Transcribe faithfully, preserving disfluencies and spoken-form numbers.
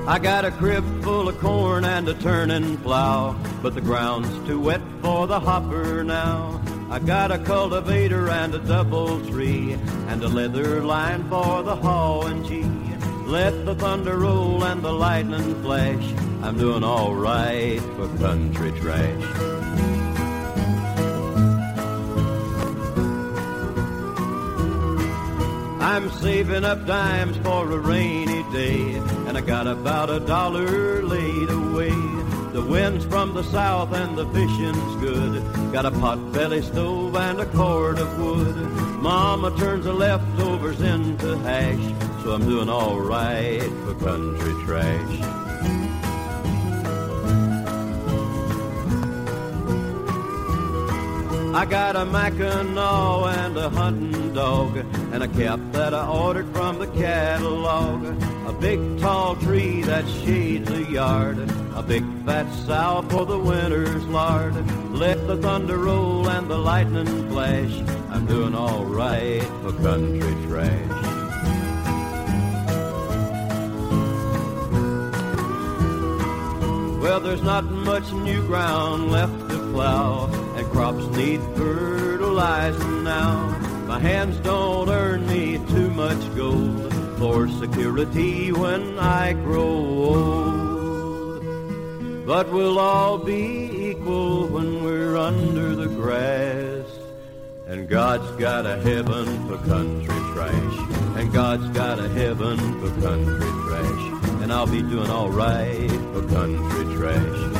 I got a crib full of corn and a turning plow, but the ground's too wet for the hopper now. I got a cultivator and a double tree, and a leather line for the haw and gee. Let the thunder roll and the lightning flash, I'm doing all right for country trash. I'm saving up dimes for a rainy day, and I got about a dollar laid away. The wind's from the south and the fishing's good. Got a pot-belly stove and a cord of wood. Mama turns the leftovers into hash, so I'm doing all right for country trash. I got a Mackinaw and a hunting dog, and a cap that I ordered from the catalog. A big tall tree that shades a yard, a big fat sow for the winter's lard. Let the thunder roll and the lightning flash, I'm doing all right for country trash. Well, there's not much new ground left to plow, and crops need fertilizing now. My hands don't earn me too much gold for security when I grow old. But we'll all be equal when we're under the grass, and God's got a heaven for country trash, and God's got a heaven for country trash, and I'll be doing all right for country trash.